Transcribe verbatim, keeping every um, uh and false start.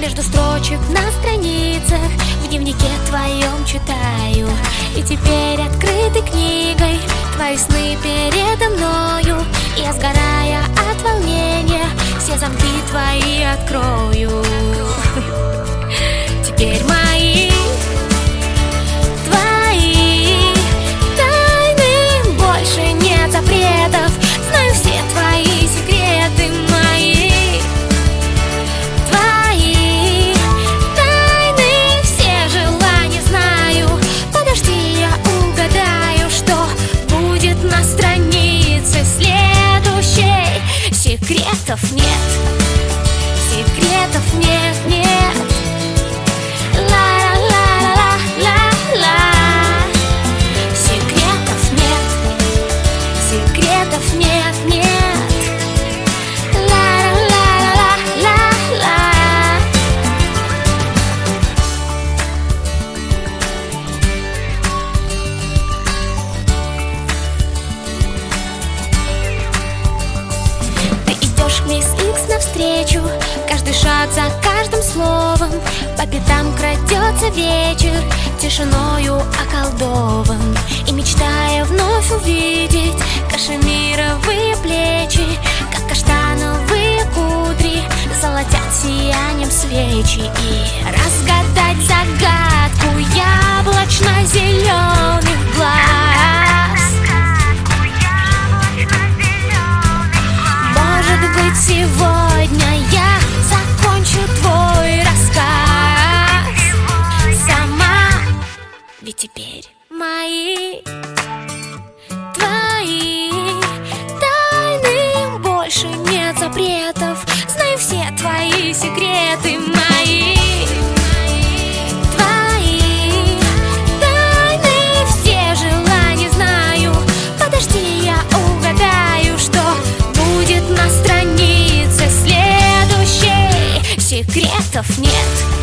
между строчек на страницах в дневнике твоем читаю. И теперь открытой книгой твои сны передо мною. Я, сгорая от волнения, все замки твои открою. Теперь мои, твои тайны, больше нет запретов. Знаю все твои секреты, мои, твои тайны, все желания знаю. Подожди, я угадаю, что будет на странице следующей. Секретов нет, секретов нет, нет. Ла-ла-ла-ла-ла-ла. Секретов нет, секретов нет, нет. Ла-ла-ла-ла-ла-ла. Ты идешь к мисс Икс навстречу, каждый шаг за каждым словом. По пятам крадется вечер, тишиною околдован. И мечтая вновь увидеть кашемировые плечи, как каштановые кудри золотят сиянием свечи. И разгадать загадку яблочно-зеленых глаз. Может быть, сегодня я закончу твой рассказ сама. Ведь теперь мои, твои тайны, больше нет запретов. Знаю все твои секреты, мои, твои тайны, все желания знаю. Подожди, я угадаю, что будет на странице следующей. Секретов нет,